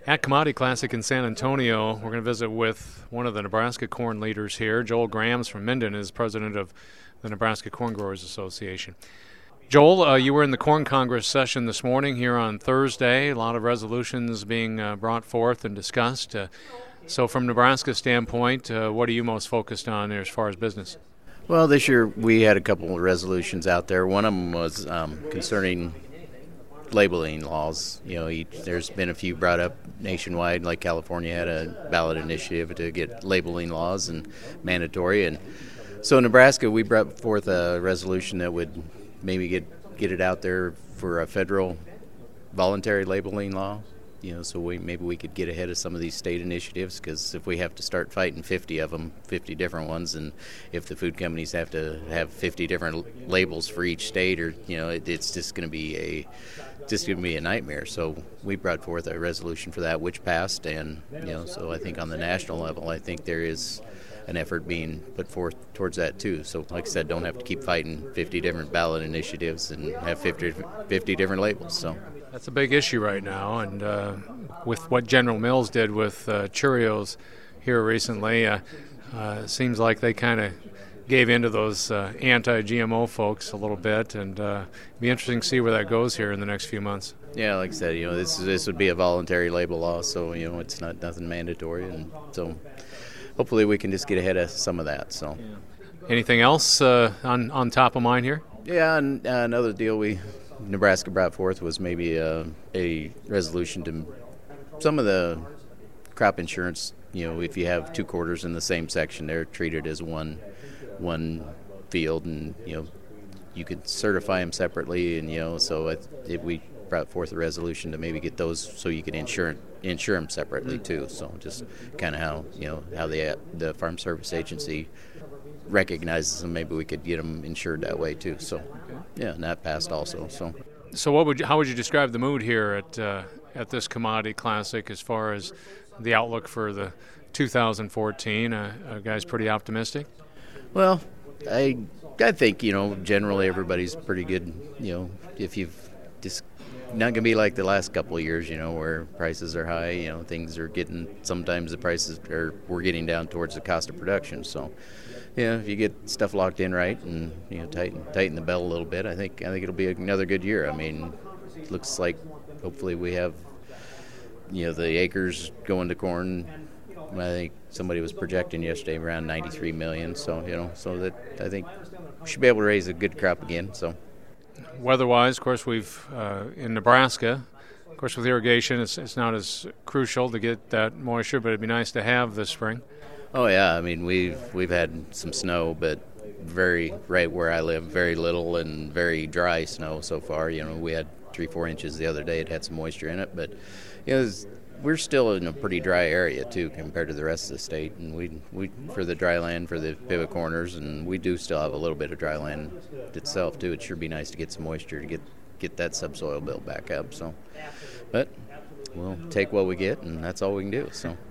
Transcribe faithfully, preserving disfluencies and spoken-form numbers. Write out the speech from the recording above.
At Commodity Classic in San Antonio, we're going to visit with one of the Nebraska corn leaders here. Joel Grams from Minden is president of the Nebraska Corn Growers Association. Joel, uh, you were in the Corn Congress session this morning here on Thursday. A lot of resolutions being uh, brought forth and discussed. Uh, so from Nebraska's standpoint, uh, what are you most focused on there as far as business? Well, this year we had a couple of resolutions out there. One of them was um, concerning labeling laws. You know, each, there's been a few brought up nationwide, like California had a ballot initiative to get labeling laws and mandatory. And so in Nebraska, we brought forth a resolution that would maybe get get it out there for a federal voluntary labeling law. You know, so we maybe we could get ahead of some of these state initiatives, because if we have to start fighting fifty of them, fifty different ones, and if the food companies have to have fifty different labels for each state, or you know, it, it's just going to be a just going to be a nightmare. So we brought forth a resolution for that, which passed, and you know, so I think on the national level, I think there is an effort being put forth towards that too. So like I said, don't have to keep fighting fifty different ballot initiatives and have fifty, fifty different labels. So that's a big issue right now, and uh, with what General Mills did with uh, Cheerios here recently, uh, uh, it seems like they kind of gave in to those uh, anti-G M O folks a little bit, and uh, it'd be interesting to see where that goes here in the next few months. Yeah, like I said, you know, this this would be a voluntary label law, so you know, it's not nothing mandatory, and so hopefully we can just get ahead of some of that. So, yeah. Anything else uh, on on top of mind here? Yeah, and uh, another deal we Nebraska brought forth was maybe a, a resolution to some of the crop insurance. You know, if you have two quarters in the same section, they're treated as one one field, and you know, you could certify them separately, and you know, so if, if we brought forth a resolution to maybe get those so you could insure insure them separately too. So just kind of how you know how the the Farm Service Agency recognizes them, maybe we could get them insured that way too. So yeah, and that passed also. So so what would you, how would you describe the mood here at uh, at this Commodity Classic as far as the outlook for the two thousand fourteen? Uh, are guys pretty optimistic? Well, I I think you know generally everybody's pretty good. You know, if you've just not going to be like the last couple of years, you know, where prices are high, you know, things are getting, sometimes the prices are, we're getting down towards the cost of production. So, yeah, if you get stuff locked in right and, you know, tighten, tighten the belt a little bit, I think, I think it'll be another good year. I mean, it looks like hopefully we have, you know, the acres going to corn. I think somebody was projecting yesterday around ninety-three million. So, you know, so that I think we should be able to raise a good crop again. So. Weather-wise, of course, we've uh, in Nebraska, of course, with irrigation, it's, it's not as crucial to get that moisture, but it'd be nice to have this spring. Oh yeah, I mean we've we've had some snow, but very right where I live, very little and very dry snow so far. You know, we had three, four inches the other day. It had some moisture in it, but you know, we're still in a pretty dry area too compared to the rest of the state. And we we for the dry land, for the pivot corners, and we do still have a little bit of dry land itself too. It sure be nice to get some moisture to get get that subsoil built back up. So, but we'll take what we get, and that's all we can do. So.